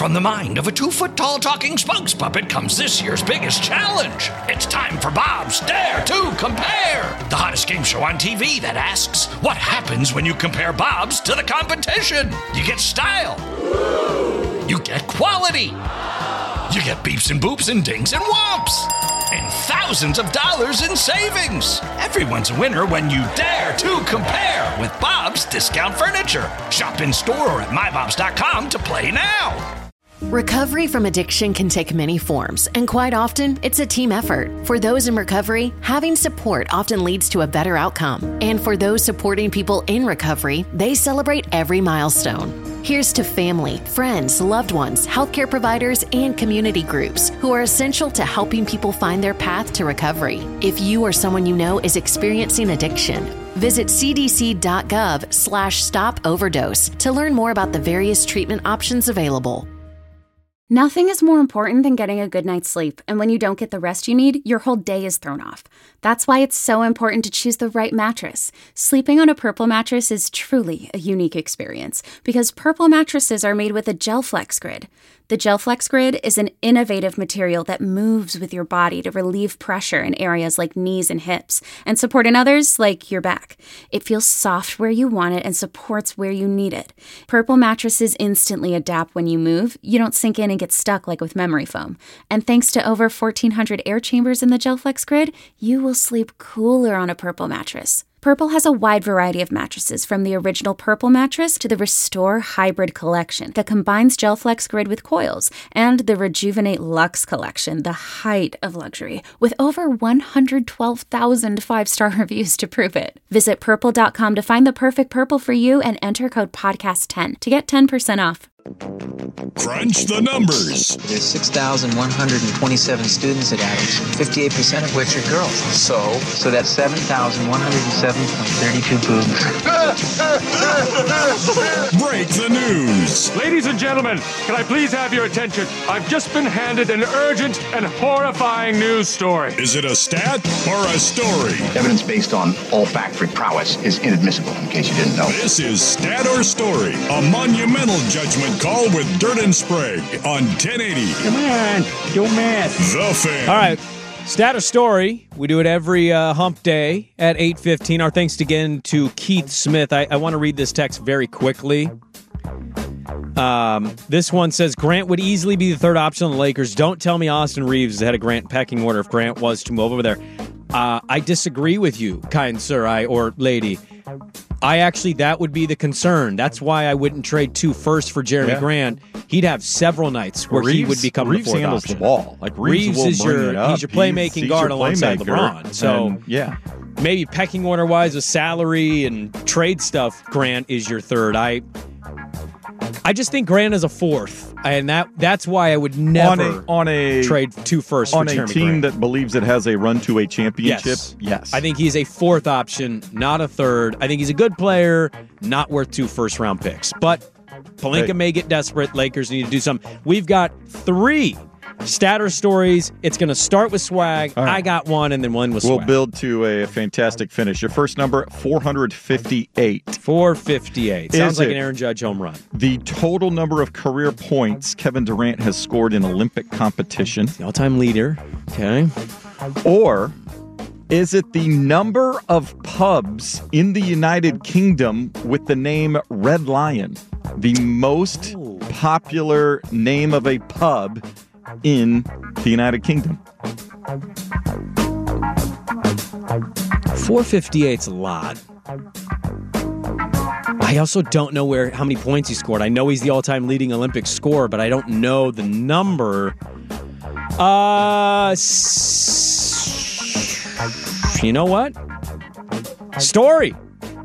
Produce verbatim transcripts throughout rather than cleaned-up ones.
from the mind of a two-foot-tall talking spokes puppet comes this year's biggest challenge. It's time for Bob's Dare to Compare, the hottest game show on T V that asks, what happens when you compare Bobs to the competition? You get style. You get quality. You get beeps and boops and dings and whomps. And thousands of dollars in savings. Everyone's a winner when you dare to compare with Bob's Discount Furniture. Shop in store or at my bobs dot com to play now. Recovery from addiction can take many forms, and quite often, it's a team effort. For those in recovery, having support often leads to a better outcome. And for those supporting people in recovery, they celebrate every milestone. Here's to family, friends, loved ones, healthcare providers, and community groups who are essential to helping people find their path to recovery. If you or someone you know is experiencing addiction, visit c d c dot gov slash stop overdose to learn more about the various treatment options available. Nothing is more important than getting a good night's sleep, and when you don't get the rest you need, your whole day is thrown off. That's why it's so important to choose the right mattress. Sleeping on a Purple mattress is truly a unique experience, because Purple mattresses are made with a GelFlex Grid. The GelFlex Grid is an innovative material that moves with your body to relieve pressure in areas like knees and hips, and support in others like your back. It feels soft where you want it and supports where you need it. Purple mattresses instantly adapt when you move. You don't sink in and get stuck like with memory foam. And thanks to over fourteen hundred air chambers in the GelFlex Grid, you will sleep cooler on a Purple mattress. Purple has a wide variety of mattresses, from the original Purple mattress to the Restore Hybrid collection that combines GelFlex Grid with coils, and the Rejuvenate Luxe collection, the height of luxury, with over one hundred twelve thousand five-star reviews to prove it. Visit purple dot com to find the perfect Purple for you and enter code podcast ten to get ten percent off. Crunch the numbers. There's six thousand one hundred twenty-seven students at Adams, fifty-eight percent of which are girls. So? So that's seven thousand one hundred seven point three two boobs. Break the news. Ladies and gentlemen, can I please have your attention? I've just been handed an urgent and horrifying news story. Is it a stat or a story? Evidence based on olfactory prowess is inadmissible, in case you didn't know. This is Stat or Story, a monumental judgment call with Dirt and Sprague on ten eighty. Come on, do math. The Fan. All right, Stat or Story. We do it every uh, hump day at eight fifteen. Our thanks again to Keith Smith. I, I want to read this text very quickly. Um, this one says, Grant would easily be the third option on the Lakers. Don't tell me Austin Reeves is ahead of Grant pecking order if Grant was to move over there. Uh, I disagree with you, kind sir, I or lady. I actually, that would be the concern. That's why I wouldn't trade two first for Jeremy yeah. Grant. He'd have several nights where Reeves, he would become Reeves the fourth handles option. the ball. Like Reeves, Reeves will is bring your it up. he's your playmaking he's, he's guard your alongside playmaker. LeBron. So and, yeah, maybe pecking order wise with salary and trade stuff, Grant is your third. I I just think Grant is a fourth, and that that's why I would never on a, on a trade two firsts on for a Jeremy team Grant. that believes it has a run to a championship. Yes. yes, I think he's a fourth option, not a third. I think he's a good player, not worth two first round picks. But Pelinka hey. may get desperate. Lakers need to do something. We've got three Statter stories. It's going to start with swag. Right. I got one, and then one with we'll swag. We'll build to a fantastic finish. Your first number, four hundred fifty-eight. four fifty-eight. Sounds Is like it an Aaron Judge home run. The total number of career points Kevin Durant has scored in Olympic competition. The all-time leader. Okay. Or is it the number of pubs in the United Kingdom with the name Red Lion? The most Ooh. popular name of a pub in the United Kingdom. four fifty-eight's a lot. I also don't know where how many points he scored. I know he's the all-time leading Olympic scorer, but I don't know the number. Uh, s- you know what? Story.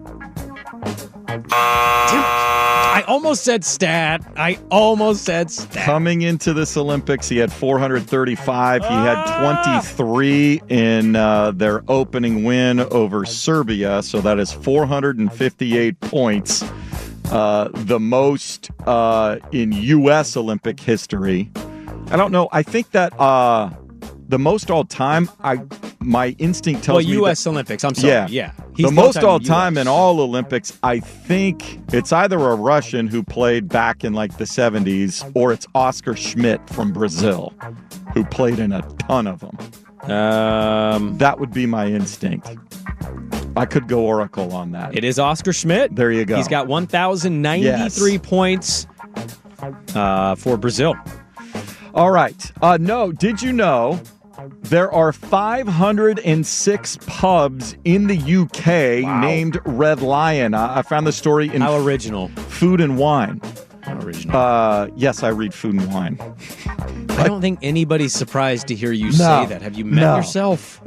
I almost said stat. I almost said stat. Coming into this Olympics, he had four hundred thirty-five. He had twenty-three in uh, their opening win over Serbia. So that is four hundred fifty-eight points. Uh, the most uh, in U S Olympic history. I don't know. I think that uh, the most all time, I my instinct tells well, me U S that, Olympics. I'm sorry. Yeah. Yeah. He's the most all-time all-time U S. in all Olympics, I think it's either a Russian who played back in like the seventies or it's Oscar Schmidt from Brazil who played in a ton of them. Um, that would be my instinct. I could go Oracle on that. It is Oscar Schmidt. There you go. He's got one thousand ninety-three Yes. points uh, for Brazil. All right. Uh, no, did you know there are five hundred six pubs in the U K Wow. named Red Lion? I, I found the story in How original. Food and Wine. How original. Uh, yes, I read Food and Wine. I don't think anybody's surprised to hear you No. say that. Have you met No. yourself?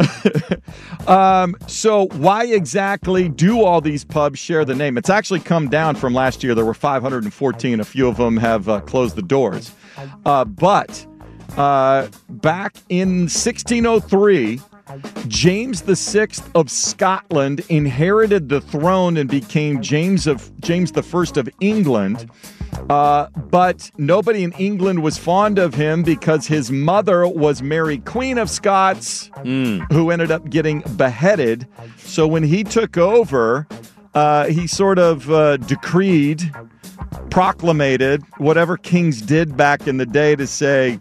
Um, so why exactly do all these pubs share the name? It's actually come down from last year. There were five hundred fourteen. A few of them have uh, closed the doors. Uh, but uh, back in sixteen oh three, James the Sixth of Scotland inherited the throne and became James of James the First of England. Uh, but nobody in England was fond of him because his mother was Mary Queen of Scots, Mm. who ended up getting beheaded. So when he took over, uh, he sort of uh, decreed, proclamated whatever kings did back in the day to say,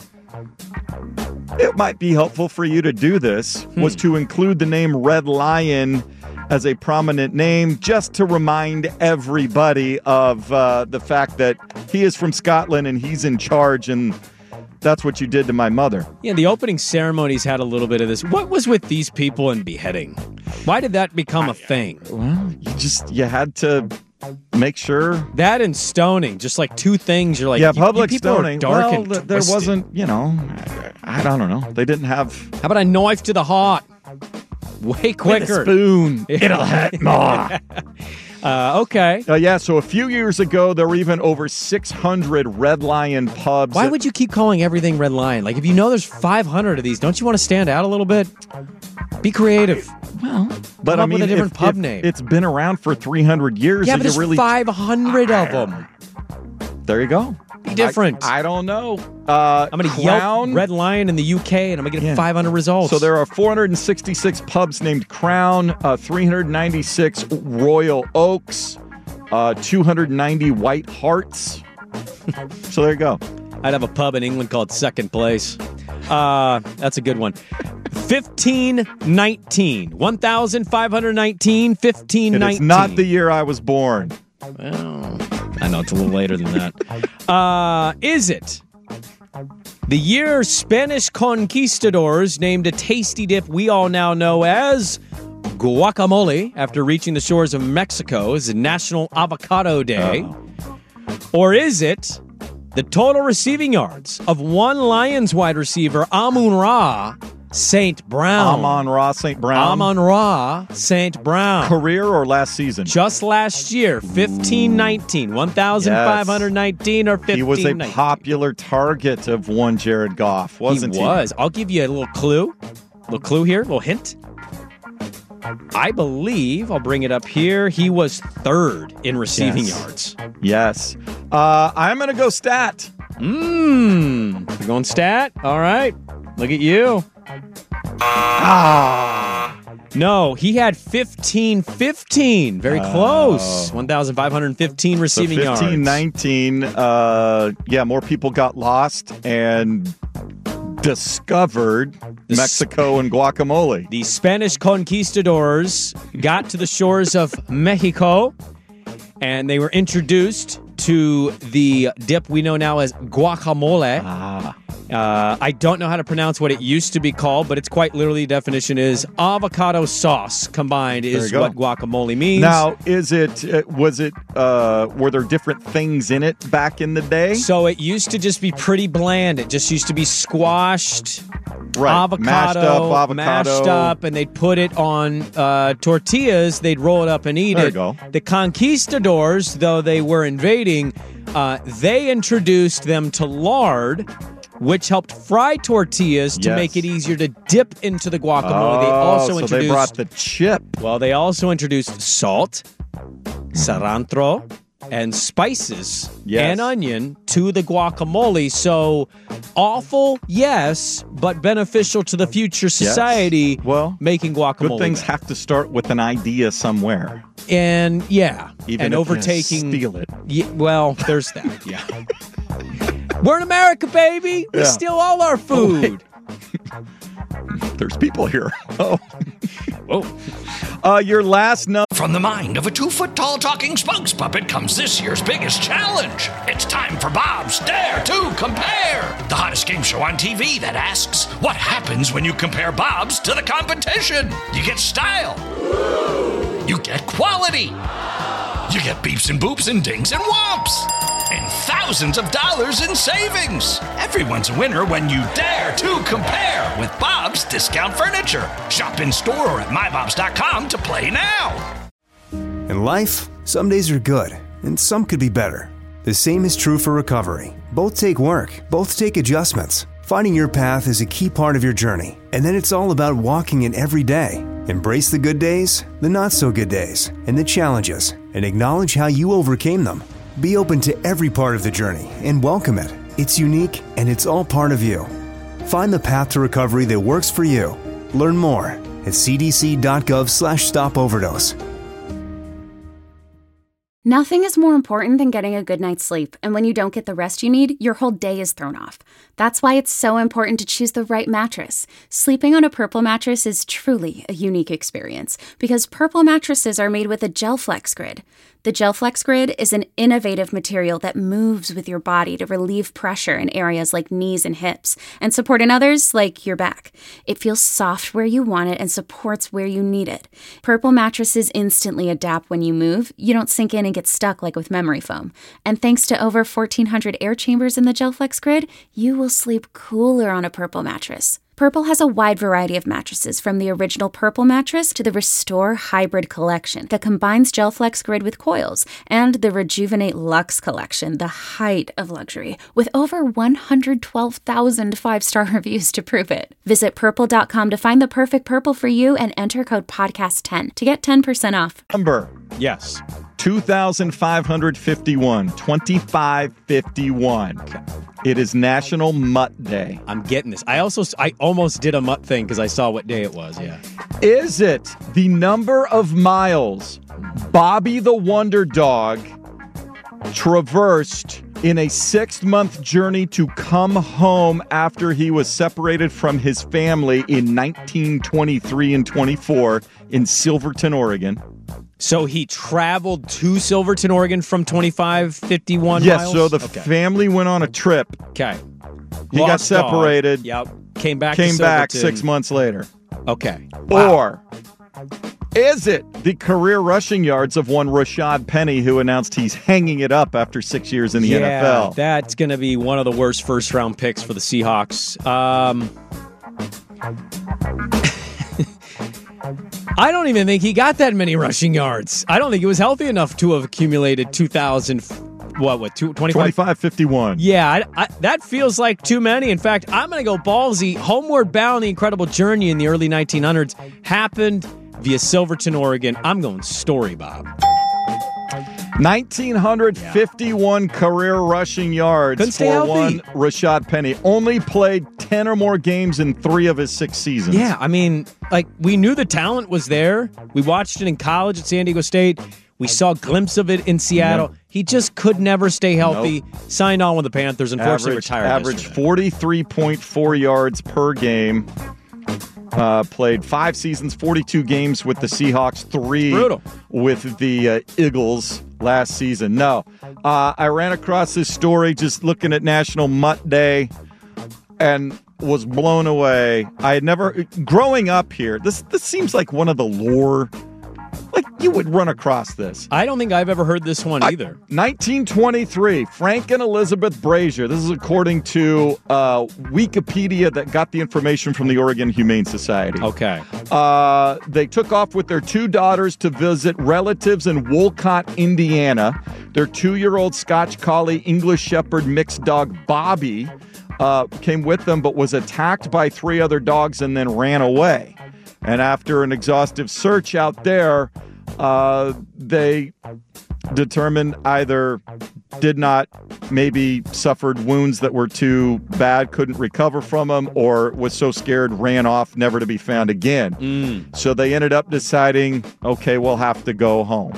it might be helpful for you to do this, was to include the name Red Lion as a prominent name, just to remind everybody of uh, the fact that he is from Scotland and he's in charge, and that's what you did to my mother. Yeah, the opening ceremonies had a little bit of this. What was with these people and beheading? Why did that become a thing? Well, you just, you had to make sure. That and stoning, just like two things. You're like, yeah, you- public you people stoning. Are dark well, and th- there twisted. wasn't, you know, I, I don't know. They didn't have. How about a knife to the heart? Way quicker. spoon. It'll hurt more. Uh, okay. Uh, yeah, so a few years ago, there were even over six hundred Red Lion pubs. Why that- would you keep calling everything Red Lion? Like, if you know there's five hundred of these, don't you want to stand out a little bit? Be creative. Well, but Come I up mean, with a different if, pub if name. It's been around for three hundred years. Yeah, and but you there's really, five hundred of them. There you go. Be different. I, I don't know. Uh, I'm going to Crown, Yelp Red Lion in the U K, and I'm going to get Yeah. five hundred results. So there are four hundred sixty-six pubs named Crown, uh, three hundred ninety-six Royal Oaks, uh, two hundred ninety White Hearts. So there you go. I'd have a pub in England called Second Place. Uh, that's a good one. fifteen nineteen. one thousand five hundred nineteen. fifteen It nineteen. is not the year I was born. Well, I know it's a little later than that. Uh, is it the year Spanish conquistadors named a tasty dip we all now know as guacamole after reaching the shores of Mexico as National Avocado Day? Oh. Or is it the total receiving yards of one Lions wide receiver, Amon-Ra Saint Brown? Amon-Ra Saint Brown. Amon-Ra Saint Brown. Career or last season? Just last year, fifteen nineteen, one thousand five hundred nineteen or fifteen He was a nineteen. popular target of one Jared Goff, wasn't he? He was. I'll give you a little clue. A little clue here, a little hint. I believe, I'll bring it up here, he was third in receiving Yes. yards. Yes. Uh, I'm going to go stat. Mmm. You're going stat? All right. Look at you. Ah. No, he had fifteen fifteen. Very Oh. close. one thousand five hundred fifteen So receiving fifteen yards. nineteen, uh, yeah, more people got lost and discovered The s- Mexico and guacamole. The Spanish conquistadors got to the shores of Mexico, and they were introduced to the dip we know now as guacamole. Ah. Uh, I don't know how to pronounce what it used to be called, but it's quite literally, the definition is avocado sauce combined There is you go. what guacamole means. Now, is it, uh, was it, uh, were there different things in it back in the day? So it used to just be pretty bland. It just used to be squashed Right. avocado, Mashed up avocado. mashed up, and they'd put it on uh, tortillas. They'd roll it up and eat There you it. go. The conquistadors, though they were invading, uh, they introduced them to lard, which helped fry tortillas to Yes. make it easier to dip into the guacamole. they Oh, also so introduced they brought the chip. well, they also introduced salt, cilantro, and spices Yes. and onion to the guacamole. So Awful, yes, but beneficial to the future society. Yes. Well, making guacamole. Good things better. have to start with an idea somewhere. And yeah, Even and if overtaking. you steal it. Yeah, well, there's that. Yeah. We're in America, baby. We Yeah. steal all our food. There's people here. Oh. Whoa. Uh, your last number. From the mind of a two-foot-tall talking spokes puppet comes this year's biggest challenge. It's time for Bob's Dare to Compare, the hottest game show on T V that asks, what happens when you compare Bob's to the competition? You get style. You get quality. You get beeps and boops and dings and whomps. And thousands of dollars in savings. Everyone's a winner when you dare to compare with Bob's Discount Furniture. Shop in store or at my bobs dot com to play now. In life, some days are good, and some could be better. The same is true for recovery. Both take work, both take adjustments. Finding your path is a key part of your journey, and then it's all about walking it every day. Embrace the good days, the not-so-good days, and the challenges, and acknowledge how you overcame them. Be open to every part of the journey and welcome it. It's unique, and it's all part of you. Find the path to recovery that works for you. Learn more at c d c dot gov slash stop overdose. Nothing is more important than getting a good night's sleep, and when you don't get the rest you need, your whole day is thrown off. That's why it's so important to choose the right mattress. Sleeping on a Purple mattress is truly a unique experience because Purple mattresses are made with a GelFlex Grid. The GelFlex Grid is an innovative material that moves with your body to relieve pressure in areas like knees and hips and support in others like your back. It feels soft where you want it and supports where you need it. Purple mattresses instantly adapt when you move. You don't sink in and get stuck like with memory foam. And thanks to over fourteen hundred air chambers in the GelFlex Grid, you will sleep cooler on a Purple mattress. Purple has a wide variety of mattresses, from the original Purple mattress to the Restore Hybrid collection that combines GelFlex Grid with coils, and the Rejuvenate Luxe collection, the height of luxury, with over one hundred twelve thousand five-star reviews to prove it. Visit purple dot com to find the perfect Purple for you and enter code podcast ten to get ten percent off. Number. Yes. two thousand five hundred fifty-one. twenty-five fifty-one. It is National Mutt Day. I'm getting this. I also, I almost did a mutt thing because I saw what day it was, yeah. Is it the number of miles Bobby the Wonder Dog traversed in a six-month journey to come home after he was separated from his family in nineteen twenty-three and twenty-four in Silverton, Oregon? So he traveled to Silverton, Oregon from twenty-five fifty-one yes, miles? so the okay. family went on a trip. Okay. He Lost got separated. Dog. Yep. Came back Came to back Silverton. six months later. Okay. Wow. Or is it the career rushing yards of one Rashad Penny, who announced he's hanging it up after six years in the yeah, N F L? That's going to be one of the worst first-round picks for the Seahawks. Um... I don't even think he got that many rushing yards. I don't think he was healthy enough to have accumulated two thousand, what, what, twenty-five? twenty-five fifty-one. Yeah, I, I, that feels like too many. In fact, I'm going to go ballsy. Homeward Bound, the incredible journey in the early nineteen hundreds happened via Silverton, Oregon. I'm going Story, Bob. nineteen fifty-one yeah. career rushing yards Couldn't stay for healthy. one Rashad Penny. Only played ten or more games in three of his six seasons. Yeah, I mean, like, we knew the talent was there. We watched it in college at San Diego State. We saw a glimpse of it in Seattle. Yep. He just could never stay healthy. Nope. Signed on with the Panthers. Unfortunately, average, retired. Averaged forty-three point four yards per game. Uh, played five seasons, forty-two games with the Seahawks, three Brutal. with the uh, Eagles last season. No, uh, I ran across this story just looking at National Mutt Day and was blown away. I had never, growing up here, this this seems like one of the lore. Like, you would run across this. I don't think I've ever heard this one either. I, nineteen twenty-three, Frank and Elizabeth Brazier. This is according to uh, Wikipedia that got the information from the Oregon Humane Society. Okay. Uh, they took off with their two daughters to visit relatives in Wolcott, Indiana. Their two-year-old Scotch Collie English Shepherd mixed dog Bobby uh, came with them, but was attacked by three other dogs and then ran away. And after an exhaustive search out there, uh, they determined either did not, maybe suffered wounds that were too bad, couldn't recover from them, or was so scared, ran off, never to be found again. Mm. So they ended up deciding, okay, we'll have to go home.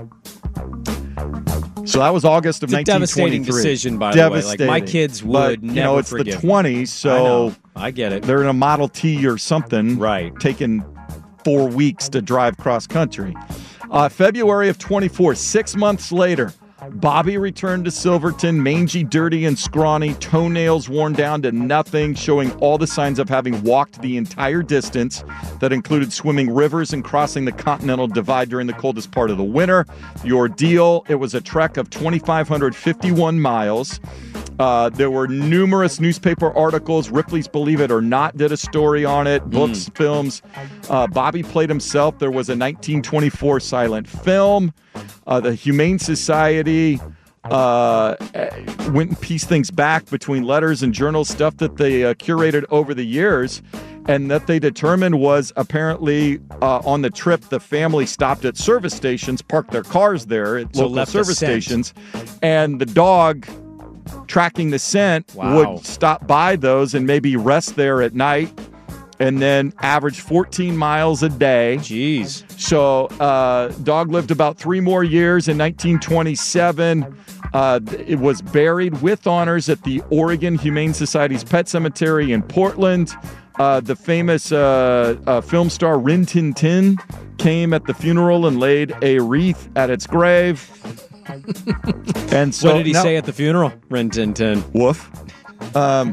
So that was August of it's a nineteen twenty-three. Devastating decision, by the way. Like, my kids would but, never you know, it's forgive the twenties, so I, know. I get it. They're in a Model T or something, right? Taking four weeks to drive cross country. Uh, February of twenty-four, six months later, Bobby returned to Silverton, mangy, dirty, and scrawny, toenails worn down to nothing, showing all the signs of having walked the entire distance that included swimming rivers and crossing the Continental Divide during the coldest part of the winter. The ordeal, it was a trek of two thousand five hundred fifty-one miles. Uh, there were numerous newspaper articles. Ripley's Believe It or Not did a story on it, books, mm. films. Uh, Bobby played himself. There was a nineteen twenty-four silent film. Uh, the Humane Society uh, went and pieced things back between letters and journal stuff that they uh, curated over the years, and that they determined was apparently uh, on the trip the family stopped at service stations, parked their cars there at so local service stations, and the dog, tracking the scent, wow. would stop by those and maybe rest there at night, and then average fourteen miles a day. Jeez. So uh, dog lived about three more years. In nineteen twenty-seven, uh, it was buried with honors at the Oregon Humane Society's Pet Cemetery in Portland. Uh, the famous uh, uh, film star Rin Tin Tin came at the funeral and laid a wreath at its grave. And so, what did he now, say at the funeral? Rin Tin Tin. Woof. Um,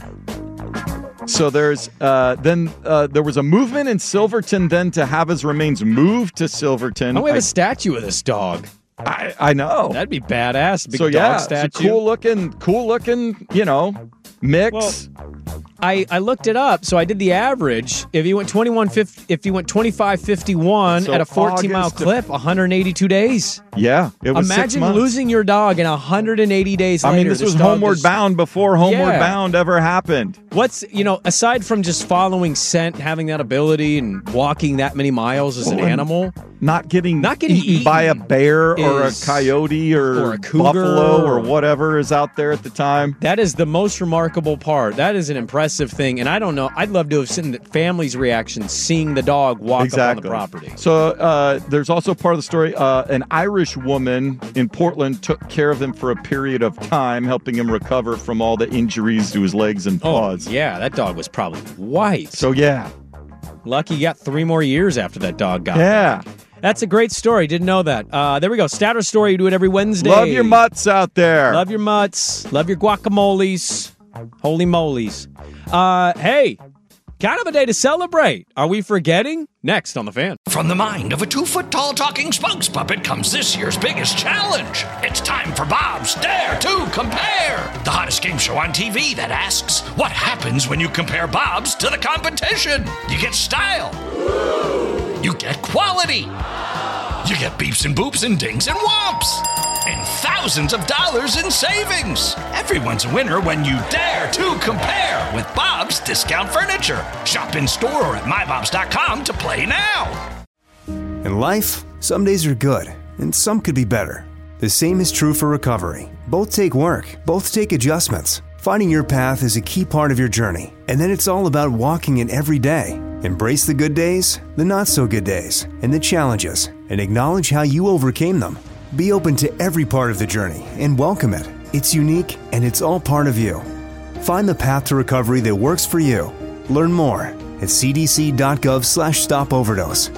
so there's uh, then uh, there was a movement in Silverton then to have his remains moved to Silverton. Oh, we have I, a statue of this dog. I, I know. That'd be badass. Big so dog yeah, statue. It's a cool looking, cool looking, you know, mix. Well, I, I looked it up, so I did the average. If you went twenty-one fifty, if you went twenty-five fifty-one so at a fourteen mile August clip, one hundred eighty-two days. Yeah, it was Imagine six months. losing your dog and one hundred eighty days I later. mean, this, this was Homeward Bound before Homeward Yeah. Bound ever happened. What's, you know, aside from just following scent, having that ability and walking that many miles as an Well, and animal, not getting not getting eaten, eaten by a bear or a is- coyote or, or a cougar buffalo or or- whatever is out there at the time. that is the most remarkable part. That is an impressive thing. And I don't know, I'd love to have seen the family's reaction seeing the dog walk exactly. up on the property. So uh, there's also part of the story. Uh, an Irish woman in Portland took care of him for a period of time, helping him recover from all the injuries to his legs and paws. Oh, yeah, that dog was probably white. So, yeah. Lucky you got three more years after that dog got Yeah. back. That's a great story. Didn't know that. Uh, there we go. Statter story. You do it every Wednesday. Love your mutts out there. Love your mutts. Love your guacamoles. Holy moles. Uh, hey, kind of a day to celebrate. Are we forgetting? Next on The Fan. From the mind of a two-foot-tall talking spokes puppet comes this year's biggest challenge. It's time for Bob's Dare to Compare, the hottest game show on T V that asks, what happens when you compare Bob's to the competition? You get style. You get quality. You get beeps and boops and dings and whomps. And thousands of dollars in savings. Everyone's a winner when you dare to compare with Bob's Discount Furniture. Shop in store or at my bobs dot com to play now. In life, some days are good, and some could be better. The same is true for recovery. Both take work, both take adjustments. Finding your path is a key part of your journey, and then it's all about walking it every day. Embrace the good days, the not-so-good days, and the challenges, and acknowledge how you overcame them. Be open to every part of the journey and welcome it. It's unique, and it's all part of you. Find the path to recovery that works for you. Learn more at c d c dot gov slash stop overdose.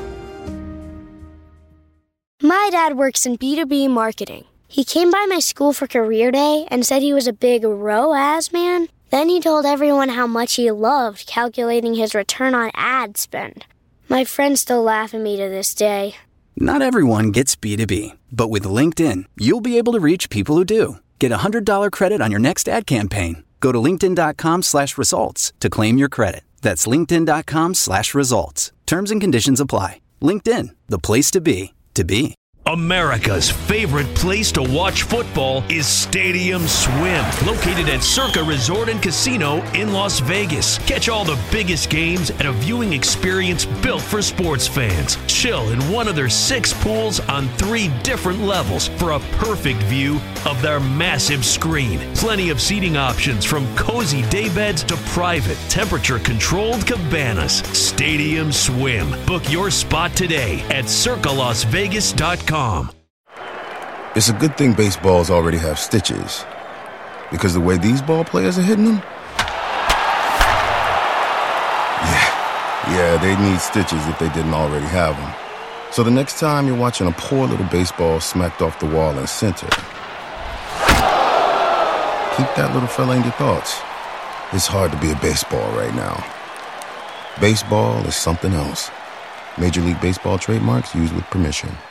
My dad works in B two B marketing. He came by my school for career day and said he was a big R O A S man. Then he told everyone how much he loved calculating his return on ad spend. My friends still laugh at me to this day. Not everyone gets B two B, but with LinkedIn, you'll be able to reach people who do. Get a one hundred dollars credit on your next ad campaign. Go to linkedin.com slash results to claim your credit. That's linkedin.com slash results. Terms and conditions apply. LinkedIn, the place to be, to be. America's favorite place to watch football is Stadium Swim, located at Circa Resort and Casino in Las Vegas. Catch all the biggest games at a viewing experience built for sports fans. Chill in one of their six pools on three different levels for a perfect view of their massive screen. Plenty of seating options from cozy daybeds to private, temperature-controlled cabanas. Stadium Swim. Book your spot today at circa las vegas dot com. It's a good thing baseballs already have stitches, because the way these ball players are hitting them, yeah, yeah, they need stitches if they didn't already have them. So the next time you're watching a poor little baseball smacked off the wall in center, keep that little fella in your thoughts. It's hard to be a baseball right now. Baseball is something else. Major League Baseball trademarks used with permission.